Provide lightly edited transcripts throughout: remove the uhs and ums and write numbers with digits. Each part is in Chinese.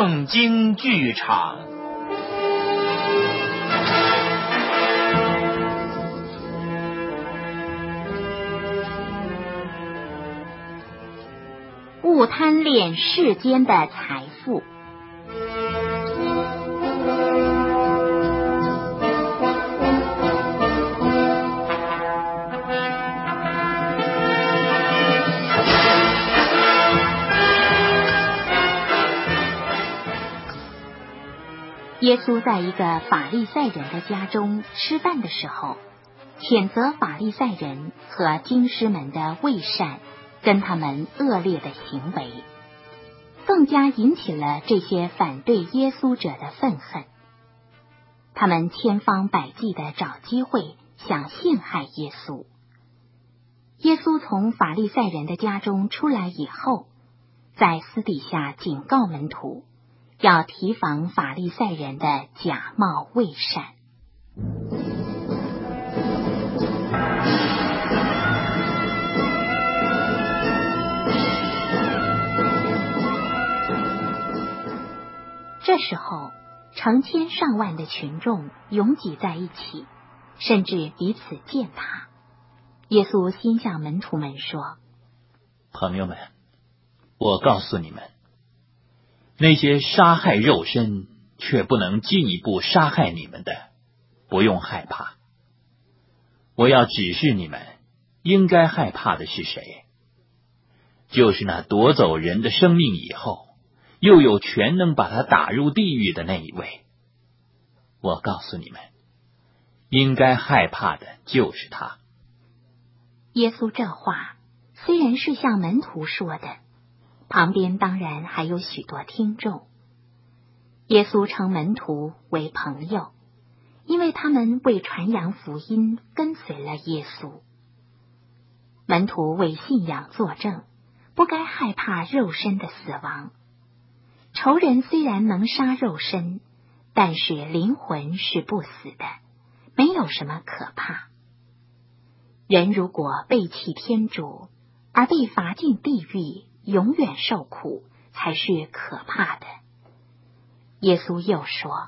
圣经剧场。 勿贪恋世间的财富。耶稣在一个法利赛人的家中吃饭的时候，谴责法利赛人和经师们的伪善跟他们恶劣的行为，更加引起了这些反对耶稣者的愤恨。他们千方百计地找机会想陷害耶稣。耶稣从法利赛人的家中出来以后，在私底下警告门徒，要提防法利赛人的假冒伪善。这时候，成千上万的群众拥挤在一起，甚至彼此践踏。耶稣心向门徒们说： 朋友们，我告诉你们，那些杀害肉身却不能进一步杀害你们的，不用害怕。我要指示你们，应该害怕的是谁？就是那夺走人的生命以后，又有权能把他打入地狱的那一位。我告诉你们，应该害怕的就是他。 耶稣这话虽然是向门徒说的，旁边当然还有许多听众。耶稣称门徒为朋友，因为他们为传扬福音跟随了耶稣。门徒为信仰作证，不该害怕肉身的死亡。仇人虽然能杀肉身，但是灵魂是不死的，没有什么可怕。人如果背弃天主，而被罚进地狱，永远受苦，才是可怕的。耶稣又说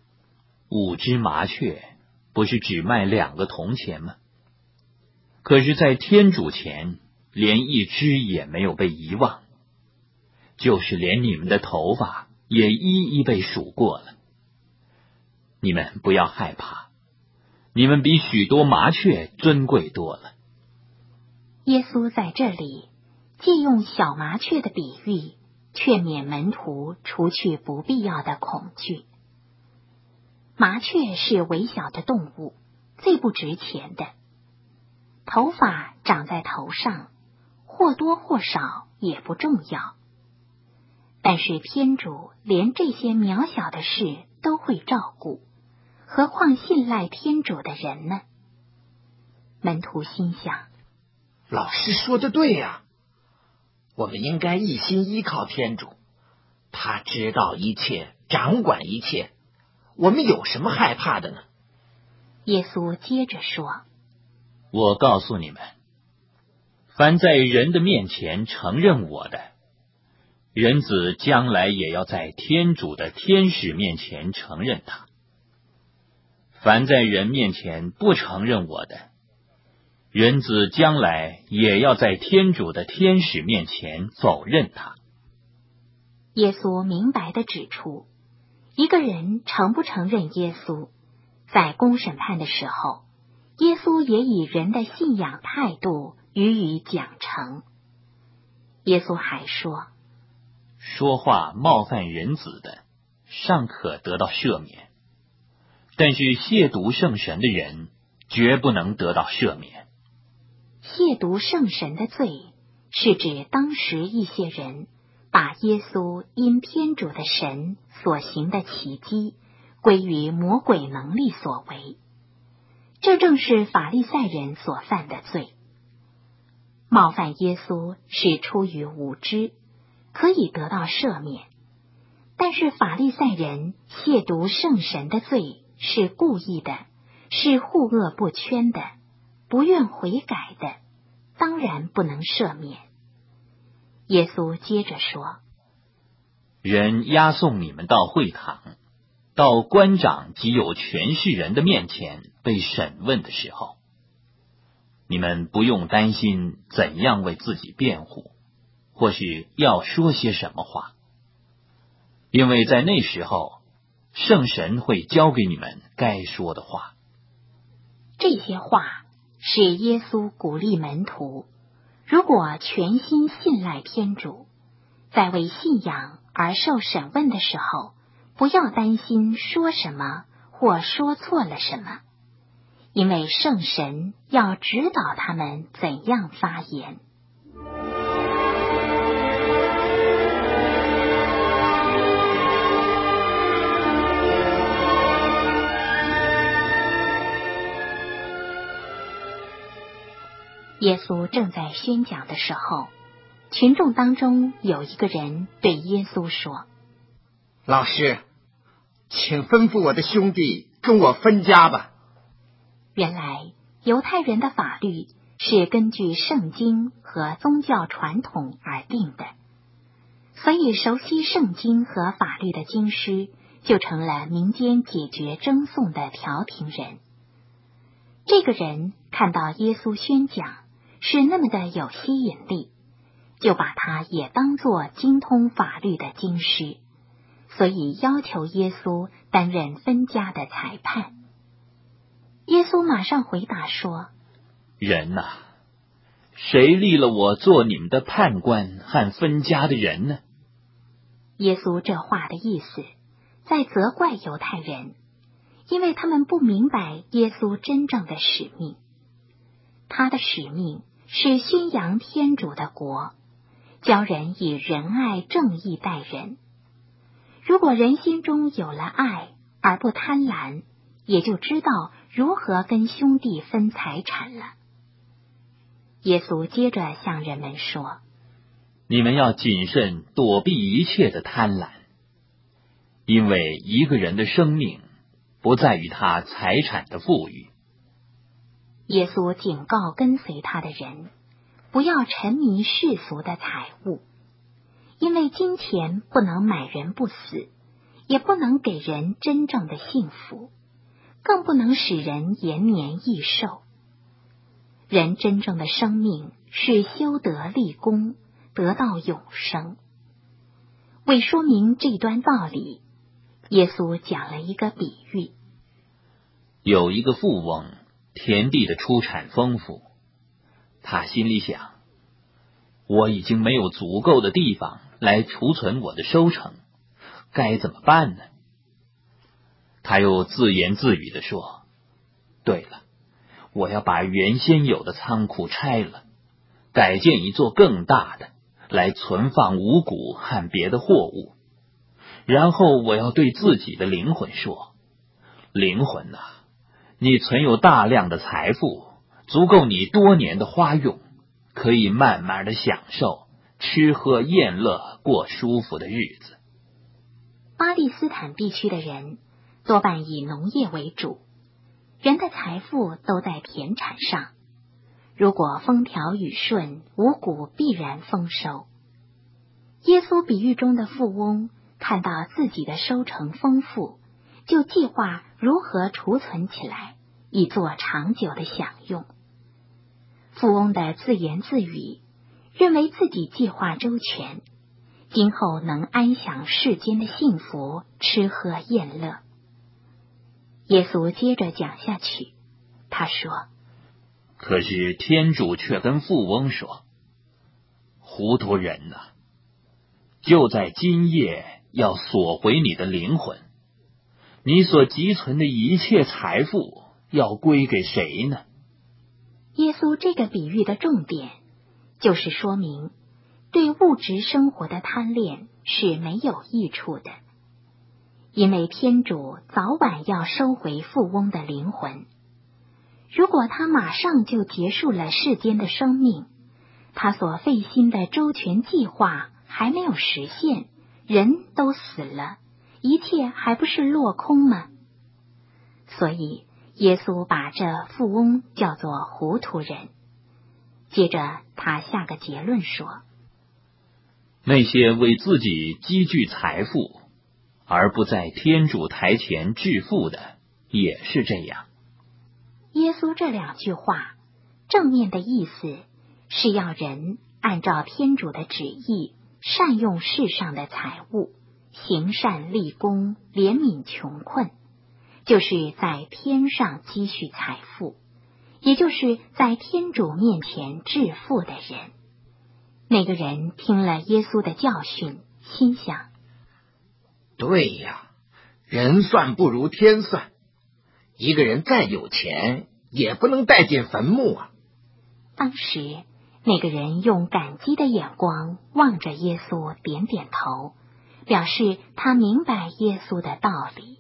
5只麻雀不是只卖2个铜钱吗？可是在天主前，连1只也没有被遗忘，就是连你们的头发也一一被数过了。你们不要害怕，你们比许多麻雀尊贵多了。 耶稣在这里借用小麻雀的比喻，劝勉门徒除去不必要的恐惧。麻雀是微小的动物，最不值钱的。头发长在头上，或多或少也不重要。但是天主连这些渺小的事都会照顾，何况信赖天主的人呢？门徒心想， 老师说的对呀，我们应该一心依靠天主，他知道一切，掌管一切，我们有什么害怕的呢？ 耶稣接着说， 我告诉你们，凡在人的面前承认我的，人子将来也要在天主的天使面前承认他；凡在人面前不承认我的，人子将来也要在天主的天使面前否认他。 耶稣明白地指出，一个人承不承认耶稣，在公审判的时候，耶稣也以人的信仰态度予以奖惩。耶稣还说， 说话冒犯人子的，尚可得到赦免，但是亵渎圣神的人，绝不能得到赦免。 亵渎圣神的罪，是指当时一些人把耶稣因天主的神所行的奇迹归于魔鬼能力所为，这正是法利赛人所犯的罪。冒犯耶稣是出于无知，可以得到赦免，但是法利赛人亵渎圣神的罪是故意的，是护恶不圈的，不愿悔改的，当然不能赦免。耶稣接着说， 人押送你们到会堂，到官长及有权势人的面前被审问的时候，你们不用担心怎样为自己辩护，或是要说些什么话，因为在那时候，圣神会教给你们该说的话。 这些话是耶稣鼓励门徒，如果全心信赖天主，在为信仰而受审问的时候，不要担心说什么或说错了什么，因为圣神要指导他们怎样发言。耶稣正在宣讲的时候，群众当中有一个人对耶稣说： 老师，请吩咐我的兄弟跟我分家吧。 原来犹太人的法律是根据圣经和宗教传统而定的，所以熟悉圣经和法律的经师就成了民间解决争讼的调停人。这个人看到耶稣宣讲是那么的有吸引力，就把他也当作精通法律的经师，所以要求耶稣担任分家的裁判。耶稣马上回答说： 人哪，谁立了我做你们的判官和分家的人呢？ 耶稣这话的意思，在责怪犹太人，因为他们不明白耶稣真正的使命。他的使命是宣扬天主的国，教人以仁爱正义待人。如果人心中有了爱而不贪婪，也就知道如何跟兄弟分财产了。耶稣接着向人们说： 你们要谨慎躲避一切的贪婪，因为一个人的生命不在于他财产的富裕。 耶稣警告跟随他的人，不要沉迷世俗的财物，因为金钱不能买人不死，也不能给人真正的幸福，更不能使人延年益寿。人真正的生命是修德立功，得到永生。为说明这段道理，耶稣讲了一个比喻。 有一个富翁，田地的出产丰富，他心里想，我已经没有足够的地方来储存我的收成，该怎么办呢？他又自言自语地说，对了，我要把原先有的仓库拆了，改建一座更大的，来存放五谷和别的货物。然后我要对自己的灵魂说，灵魂啊，你存有大量的财富，足够你多年的花用，可以慢慢的享受，吃喝宴乐，过舒服的日子。 巴勒斯坦地区的人多半以农业为主，人的财富都在田产上，如果风调雨顺，五谷必然丰收。耶稣比喻中的富翁看到自己的收成丰富，就计划如何储存起来，以做长久的享用。富翁的自言自语，认为自己计划周全，今后能安享世间的幸福，吃喝宴乐。耶稣接着讲下去，他说： 可是天主却跟富翁说，糊涂人啊，就在今夜要索回你的灵魂，你所积存的一切财富要归给谁呢？ 耶稣这个比喻的重点就是说明，对物质生活的贪恋是没有益处的，因为天主早晚要收回富翁的灵魂。如果他马上就结束了世间的生命，他所费心的周全计划还没有实现，人都死了，一切还不是落空吗？所以耶稣把这富翁叫做糊涂人。接着他下个结论说， 那些为自己积聚财富，而不在天主台前致富的，也是这样。 耶稣这2句话正面的意思是要人按照天主的旨意善用世上的财物，行善立功，怜悯穷困，就是在天上积蓄财富，也就是在天主面前致富的人。那个人听了耶稣的教训，心想： 对呀，人算不如天算，一个人再有钱也不能带进坟墓啊。 当时那个人用感激的眼光望着耶稣，点点头，表示他明白耶稣的道理。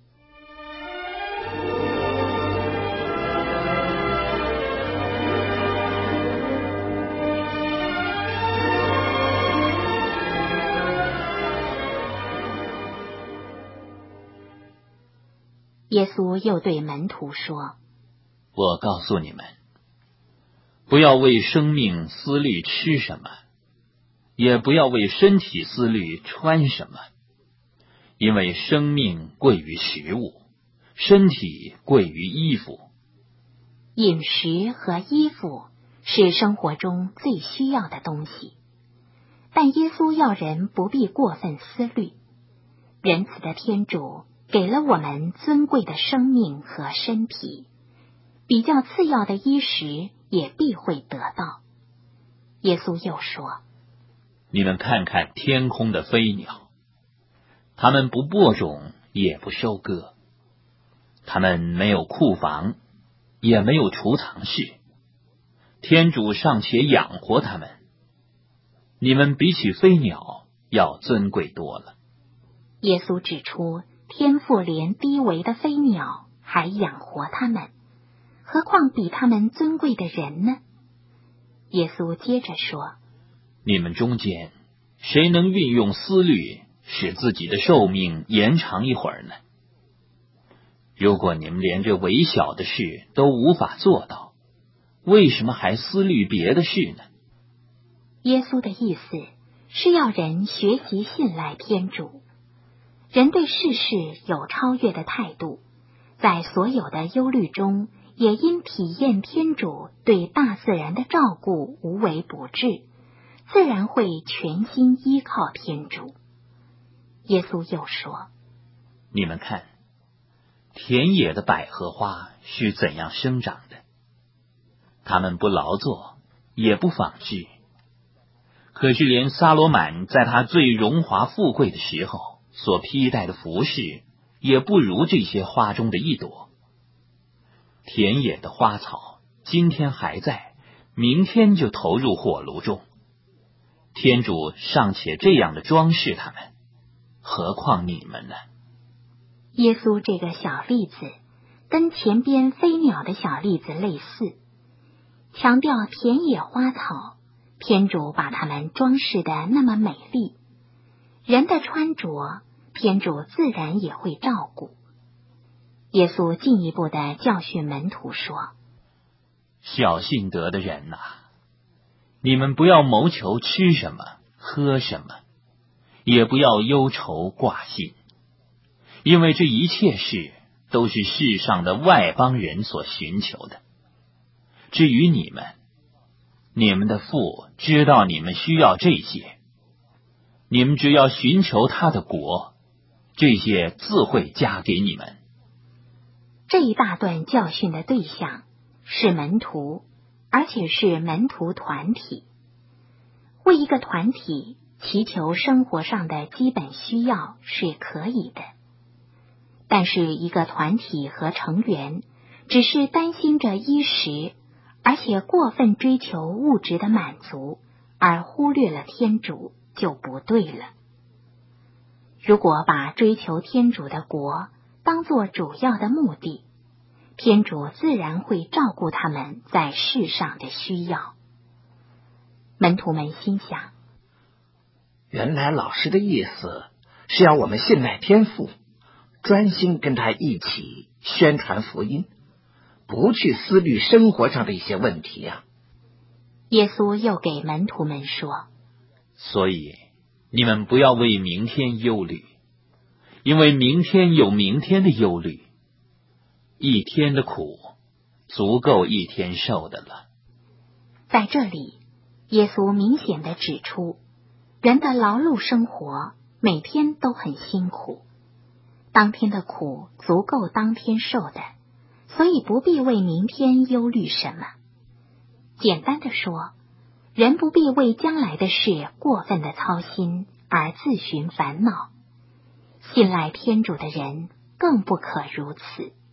耶稣又对门徒说： 我告诉你们，不要为生命思虑吃什么，也不要为身体思虑穿什么，因为生命贵于食物，身体贵于衣服。 饮食和衣服是生活中最需要的东西，但耶稣要人不必过分思虑。仁慈的天主给了我们尊贵的生命和身体，比较次要的衣食也必会得到。耶稣又说： 你们看看天空的飞鸟，它们不播种，也不收割，它们没有库房，也没有储藏室，天主尚且养活它们，你们比起飞鸟要尊贵多了。 耶稣指出，天父连低微的飞鸟还养活它们，何况比他们尊贵的人呢？耶稣接着说： 你们中间谁能运用思虑使自己的寿命延长一会儿呢？如果你们连这微小的事都无法做到，为什么还思虑别的事呢？ 耶稣的意思是要人学习信赖天主，人对世事有超越的态度，在所有的忧虑中，也因体验天主对大自然的照顾无微不至，自然会全心依靠天主。耶稣又说： 你们看，田野的百合花是怎样生长的，它们不劳作，也不纺织，可是连撒罗满在他最荣华富贵的时候所披戴的服饰，也不如这些花中的一朵。田野的花草今天还在，明天就投入火炉中，天主尚且这样的装饰他们，何况你们呢？ 耶稣这个小例子跟前边飞鸟的小例子类似，强调田野花草，天主把它们装饰得那么美丽，人的穿着，天主自然也会照顾。耶稣进一步的教训门徒说： 小信德的人啊，你们不要谋求吃什么喝什么，也不要忧愁挂心，因为这一切事都是世上的外邦人所寻求的。至于你们，你们的父知道你们需要这些，你们只要寻求他的国，这些自会加给你们。 这一大段教训的对象是门徒，而且是门徒团体。为一个团体祈求生活上的基本需要是可以的，但是一个团体和成员只是担心着衣食，而且过分追求物质的满足，而忽略了天主，就不对了。如果把追求天主的国当作主要的目的，天主自然会照顾他们在世上的需要。门徒们心想， 原来老师的意思是要我们信赖天父，专心跟他一起宣传福音，不去思虑生活上的一些问题啊。 耶稣又给门徒们说： 所以你们不要为明天忧虑，因为明天有明天的忧虑，一天的苦足够一天受的了。 在这里，耶稣明显地指出，人的劳碌生活每天都很辛苦，当天的苦足够当天受的，所以不必为明天忧虑什么。简单的说，人不必为将来的事过分的操心而自寻烦恼，信赖天主的人更不可如此。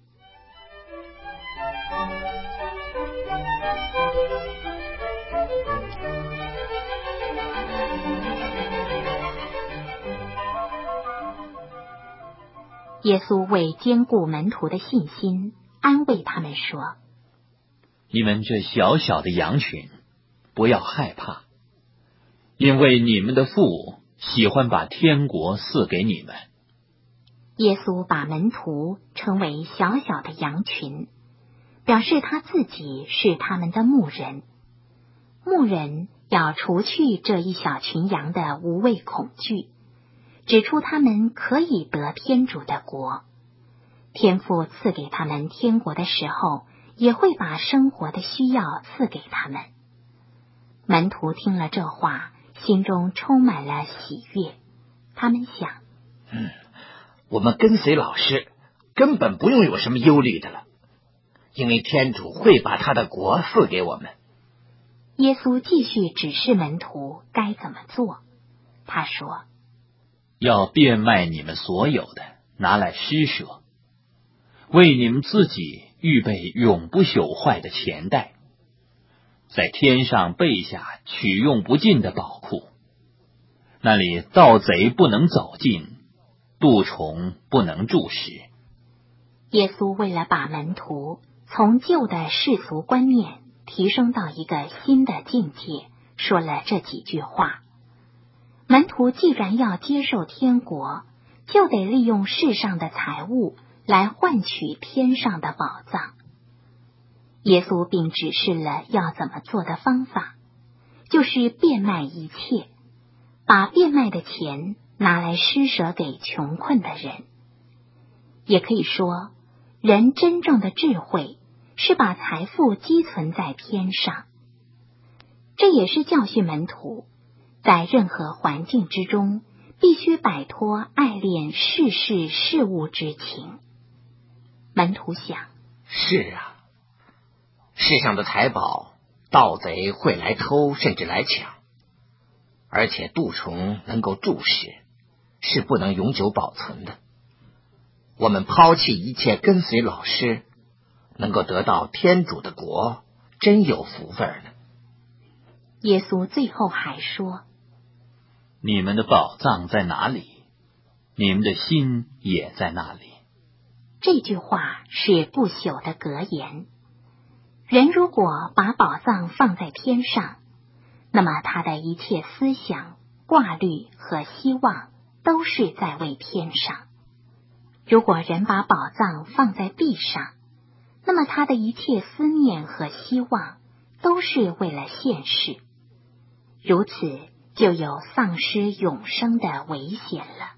耶稣为坚固门徒的信心，安慰他们说： 你们这小小的羊群，不要害怕，因为你们的父喜欢把天国赐给你们。 耶稣把门徒称为小小的羊群，表示他自己是他们的牧人。牧人要除去这一小群羊的无谓恐惧，指出他们可以得天主的国。天父赐给他们天国的时候，也会把生活的需要赐给他们。门徒听了这话，心中充满了喜悦。他们想， 我们跟随老师根本不用有什么忧虑的了，因为天主会把他的国赐给我们。 耶稣继续指示门徒该怎么做。他说： 要变卖你们所有的，拿来施舍，为你们自己预备永不朽坏的钱袋，在天上备下取用不尽的宝库，那里盗贼不能走近，蠹虫不能蛀食。 耶稣为了把门徒从旧的世俗观念提升到一个新的境界，说了这几句话。门徒既然要接受天国，就得利用世上的财物来换取天上的宝藏。耶稣并指示了要怎么做的方法，就是变卖一切，把变卖的钱拿来施舍给穷困的人。也可以说，人真正的智慧是把财富积存在天上。这也是教训门徒，在任何环境之中，必须摆脱爱恋世事事物之情。门徒想， 是啊，世上的财宝，盗贼会来偷，甚至来抢，而且蠹虫能够蛀食，是不能永久保存的。我们抛弃一切跟随老师，能够得到天主的国，真有福分呢。 耶稣最后还说： 你们的宝藏在哪里，你们的心也在那里。 这句话是不朽的格言。人如果把宝藏放在天上，那么他的一切思想、挂虑和希望都是在为天上。如果人把宝藏放在地上，那么他的一切思念和希望都是为了现世，如此就有丧失永生的危险了。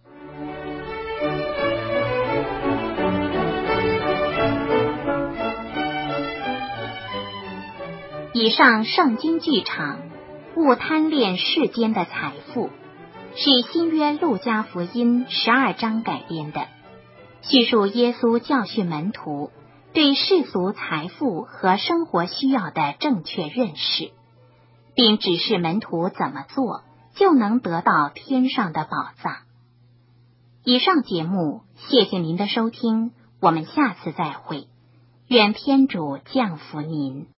以上圣经剧场勿贪恋世间的财富，是新约路加福音12章改编的，叙述耶稣教训门徒对世俗财富和生活需要的正确认识，并指示门徒怎么做就能得到天上的宝藏。以上节目，谢谢您的收听，我们下次再会，愿天主降福您。